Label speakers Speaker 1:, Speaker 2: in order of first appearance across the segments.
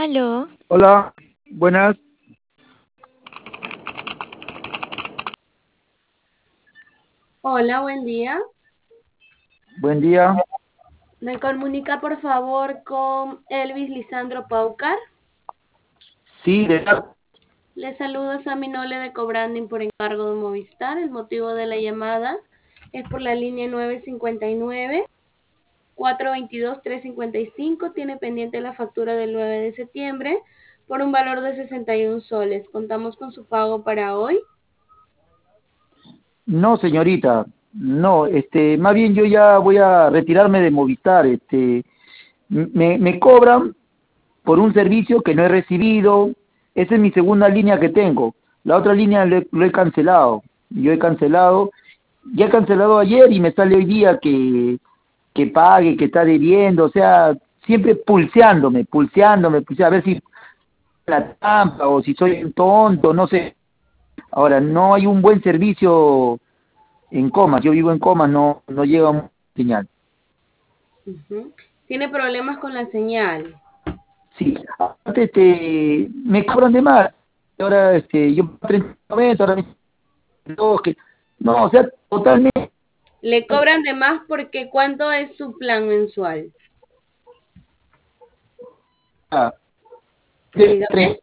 Speaker 1: Aló,
Speaker 2: Hola, buenas,
Speaker 3: Hola, buen día.
Speaker 2: buen día.
Speaker 3: ¿Me comunica por favor con Elvis Lisandro Paucar?
Speaker 2: Sí,
Speaker 3: Le saludo a Sammy Nole de Cobranding por encargo de Movistar. El motivo de la llamada es por la línea 959-422-355. Tiene pendiente la factura del 9 de septiembre por un valor de 61 soles. Contamos con su pago para hoy.
Speaker 2: no, señorita, no, más bien yo ya voy a retirarme de Movistar, me cobran por un servicio que no he recibido. Esa es mi segunda línea que tengo. La otra línea lo he cancelado. Yo he cancelado, ya he cancelado ayer y me sale hoy día que pague, que está debiendo, o sea, siempre pulseándome, a ver si la trampa o si soy un tonto, no sé. Ahora, no hay un buen servicio en Comas. Yo vivo en Comas, no llega señal.
Speaker 3: Ujú. Tiene problemas con la señal.
Speaker 2: Sí, aparte, me cobran de más. Ahora, yo 30 ahora no, o sea, totalmente.
Speaker 3: Le cobran de más porque ¿cuánto es su plan mensual?
Speaker 2: ah,
Speaker 3: Dígame.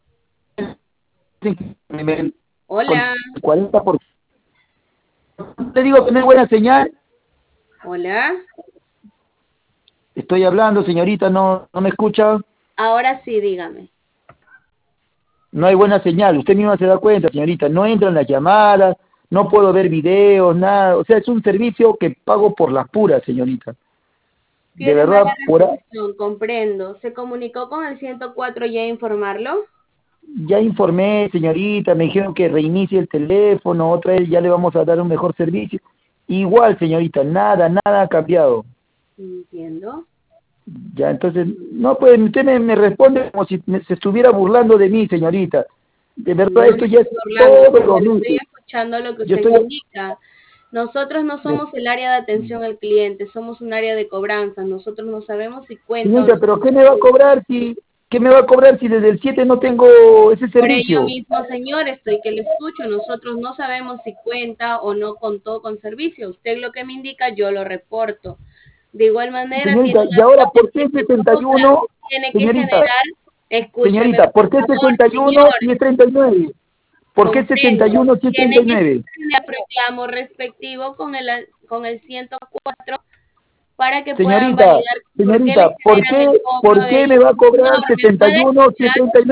Speaker 2: Con
Speaker 3: Hola,
Speaker 2: 40%. Te digo que no es buena señal.
Speaker 3: hola.
Speaker 2: Estoy hablando, señorita, no me escucha.
Speaker 3: Ahora sí, dígame.
Speaker 2: No hay buena señal. Usted misma se da cuenta, señorita. No entran las llamadas, no puedo ver videos, nada. O sea, es un servicio que pago por las puras, señorita. De
Speaker 3: Tiene mala
Speaker 2: verdad,
Speaker 3: recepción, comprendo. ¿Se comunicó con el 104 ya a informarlo?
Speaker 2: ya informé, señorita, me dijeron que reinicie el teléfono, otra vez ya le vamos a dar un mejor servicio. Igual, señorita, nada ha cambiado.
Speaker 3: Entiendo.
Speaker 2: Ya, entonces, no, pues usted me responde como si se estuviera burlando de mí, señorita. De verdad,
Speaker 3: No me
Speaker 2: esto ya es
Speaker 3: estoy burlando,
Speaker 2: todos los
Speaker 3: señor. Estoy
Speaker 2: meses.
Speaker 3: escuchando lo que
Speaker 2: Yo
Speaker 3: usted
Speaker 2: estoy,
Speaker 3: me indica. Nosotros no somos el área de atención al cliente, somos un área de cobranza. Nosotros no sabemos si cuenta o
Speaker 2: señorita,
Speaker 3: no
Speaker 2: pero
Speaker 3: con
Speaker 2: ¿qué me va a
Speaker 3: servicio.
Speaker 2: cobrar qué me va a cobrar si desde el 7 no tengo ese
Speaker 3: Por ello
Speaker 2: servicio?
Speaker 3: mismo, señor, estoy que le escucho. Nosotros no sabemos si cuenta o no contó con servicio. Usted lo que me indica, yo lo reporto. De igual manera, tiene
Speaker 2: Señorita, ¿y
Speaker 3: una
Speaker 2: ahora
Speaker 3: vida
Speaker 2: por qué
Speaker 3: pendiente con otra.
Speaker 2: 71?
Speaker 3: Tiene que
Speaker 2: Señorita,
Speaker 3: generar, escúcheme
Speaker 2: señorita,
Speaker 3: por
Speaker 2: ¿por qué
Speaker 3: favor,
Speaker 2: 61
Speaker 3: señor,
Speaker 2: si es 39? ¿Por qué
Speaker 3: comprendo.
Speaker 2: 71 si es
Speaker 3: Tiene que
Speaker 2: 39?
Speaker 3: generar reclamo respectivo con el 104 para que puedan
Speaker 2: Señorita,
Speaker 3: validar por qué le
Speaker 2: señorita,
Speaker 3: generan el cobro
Speaker 2: ¿por
Speaker 3: de
Speaker 2: qué me
Speaker 3: ellos.
Speaker 2: va a cobrar
Speaker 3: Señor, ¿me puede
Speaker 2: 71 si es
Speaker 3: escuchar?
Speaker 2: 39?